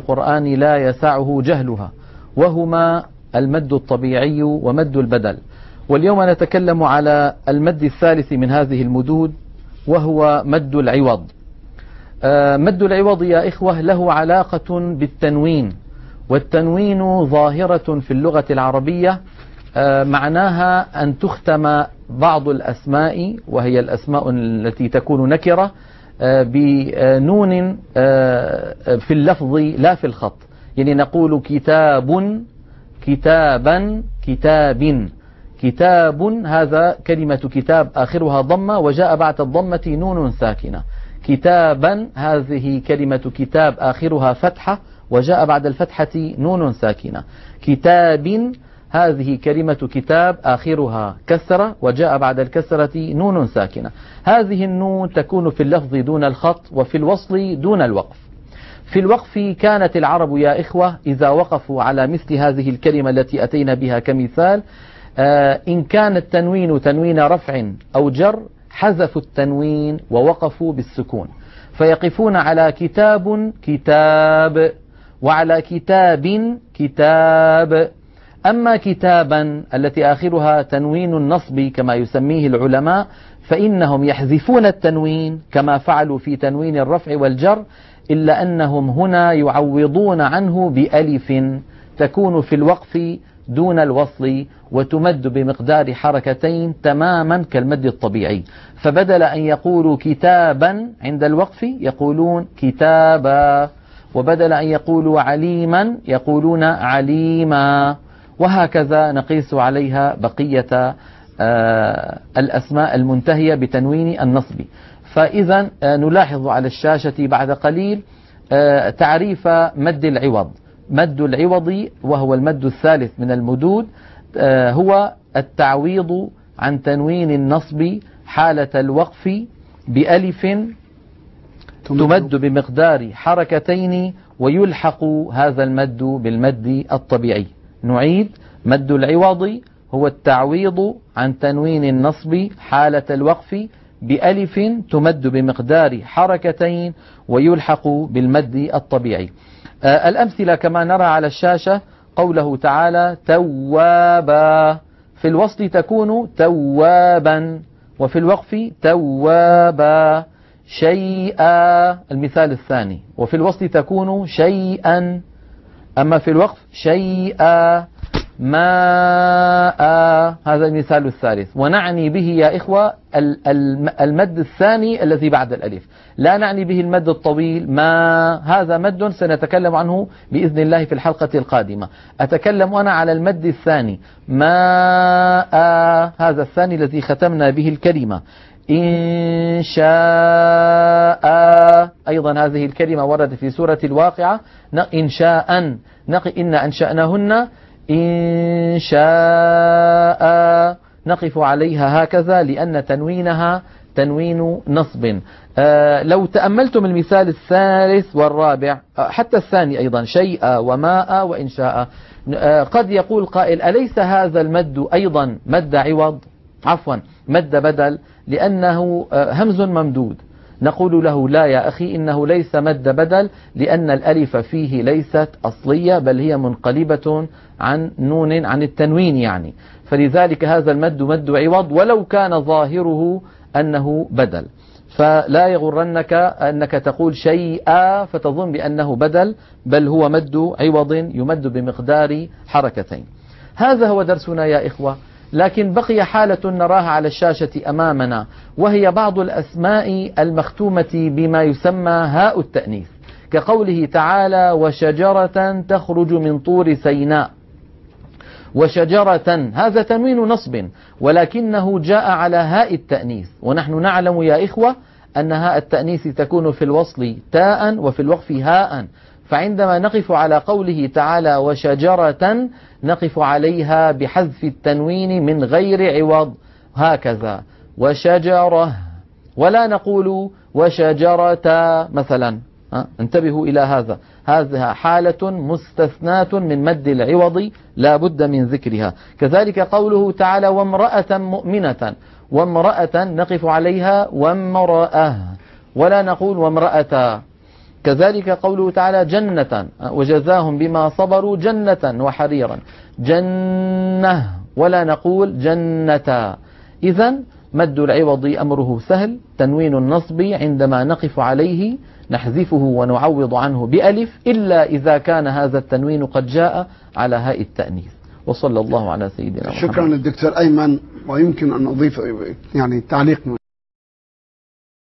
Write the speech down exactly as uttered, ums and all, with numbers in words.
القرآن لا يسعه جهلها، وهما المد الطبيعي ومد البدل. واليوم نتكلم على المد الثالث من هذه المدود، وهو مد العوض. مد العوض يا إخوة له علاقة بالتنوين، والتنوين ظاهرة في اللغة العربية معناها أن تختم بعض الأسماء، وهي الأسماء التي تكون نكرة، بنون في اللفظ لا في الخط. يعني نقول كتاب، كتابا، كتاب. كتاب هذا كلمة كتاب آخرها ضمة وجاء بعد الضمة نون ساكنة. كتابا هذه كلمة كتاب آخرها فتحة وجاء بعد الفتحة نون ساكنة. كتاب هذه كلمة كتاب آخرها كسرة وجاء بعد الكسرة نون ساكنة. هذه النون تكون في اللفظ دون الخط، وفي الوصل دون الوقف. في الوقف كانت العرب يا إخوة إذا وقفوا على مثل هذه الكلمة التي أتينا بها كمثال، آه إن كان التنوين تنوين رفع أو جر حذفوا التنوين ووقفوا بالسكون، فيقفون على كتاب كتاب، وعلى كتاب كتاب. أما كتابا التي آخرها تنوين النصب كما يسميه العلماء، فإنهم يحذفون التنوين كما فعلوا في تنوين الرفع والجر، إلا أنهم هنا يعوضون عنه بألف تكون في الوقف دون الوصل، وتمد بمقدار حركتين تماما كالمد الطبيعي. فبدل أن يقولوا كتابا عند الوقف يقولون كتابا، وبدل أن يقولوا عليما يقولون عليما، وهكذا نقيس عليها بقية الأسماء المنتهية بتنوين النصب. فإذا نلاحظ على الشاشة بعد قليل تعريف مد العوض. مد العوض وهو المد الثالث من المدود، هو التعويض عن تنوين النصب حالة الوقف بألف تمد بمقدار حركتين، ويلحق هذا المد بالمد الطبيعي. نعيد: مد العوض هو التعويض عن تنوين النصب حالة الوقف بألف تمد بمقدار حركتين، ويلحق بالمد الطبيعي. آه الأمثلة كما نرى على الشاشة: قوله تعالى توابا، في الوصل تكون توابا، وفي الوقف توابا. شيئا المثال الثاني، وفي الوصل تكون شيئا، أما في الوقف شيئا. ماء هذا المثال الثالث. ونعني به يا إخوة المد الثاني الذي بعد الألف، لا نعني به المد الطويل. ما هذا مد سنتكلم عنه بإذن الله في الحلقة القادمة. أتكلم أنا على المد الثاني. ماء هذا الثاني الذي ختمنا به الكلمة. إن شاء أيضا هذه الكلمة وردت في سورة الواقعة. إن شاء نقي إن أنشأناهن إن شاء، نقف عليها هكذا لأن تنوينها تنوين نصب. آه لو تأملتم المثال الثالث والرابع حتى الثاني أيضا، شيء وماء وإن شاء، آه قد يقول قائل: أليس هذا المد أيضا مد عوض؟ عفوا مد بدل، لأنه آه همز ممدود. نقول له: لا يا أخي، إنه ليس مد بدل، لأن الألف فيه ليست أصلية، بل هي منقلبة عن نون عن التنوين يعني، فلذلك هذا المد مد عوض ولو كان ظاهره أنه بدل. فلا يغرنك أنك تقول شيئا فتظن بأنه بدل، بل هو مد عوض يمد بمقدار حركتين. هذا هو درسنا يا إخوة. لكن بقي حالة نراها على الشاشة أمامنا، وهي بعض الأسماء المختومة بما يسمى هاء التأنيث، كقوله تعالى: وشجرة تخرج من طور سيناء. وشجرة هذا تنوين نصب، ولكنه جاء على هاء التأنيث، ونحن نعلم يا إخوة أن هاء التأنيث تكون في الوصل تاء وفي الوقف هاء. فعندما نقف على قوله تعالى وشجرة نقف عليها بحذف التنوين من غير عوض، هكذا وشجرة، ولا نقول وشجرة مثلا. انتبهوا إلى هذا، هذه حالة مستثناة من مد العوض لا بد من ذكرها. كذلك قوله تعالى وامرأة مؤمنة، وامرأة نقف عليها وامرأة، ولا نقول وامرأة. كذلك قوله تعالى جنة وجزاهم بما صبروا جنة وحريرا، جنة ولا نقول جنة. إذن مد العوض أمره سهل. تنوين النصب عندما نقف عليه نحذفه ونعوض عنه بألف، إلا إذا كان هذا التنوين قد جاء على هاء التأنيث. وصلى الله على سيدنا محمد. شكرا للدكتور أيمن. ويمكن أن أضيف يعني تعليق